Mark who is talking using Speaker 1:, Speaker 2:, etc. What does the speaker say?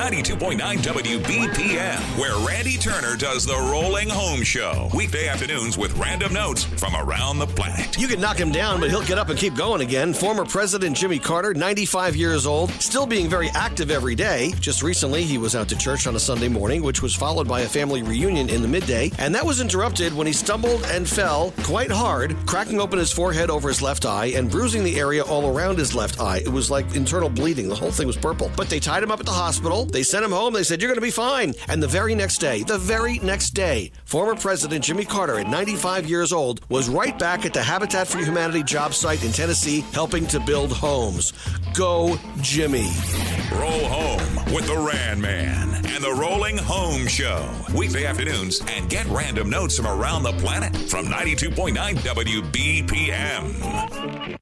Speaker 1: 92.9 WBPM, where Randy Turner does the Rolling Home Show. Weekday afternoons with random notes from around the planet.
Speaker 2: You can knock him down, but he'll get up and keep going again. Former President Jimmy Carter, 95 years old, still being very active every day. Just recently, he was out to church on a Sunday morning, which was followed by a family reunion in the midday, and that was interrupted when he stumbled and fell quite hard, cracking open his forehead over his left eye and bruising the area all around his left eye. It was like internal bleeding. The whole thing was purple. But they tied him up at the hospital. They sent him home. They said, "You're going to be fine." And the very next day, former President Jimmy Carter, at 95 years old, was right back at the Habitat for Humanity job site in Tennessee, helping to build homes. Go, Jimmy.
Speaker 1: Roll home with the Ran Man and the Rolling Home Show. Weekday afternoons, and get random notes from around the planet from 92.9 WBPM.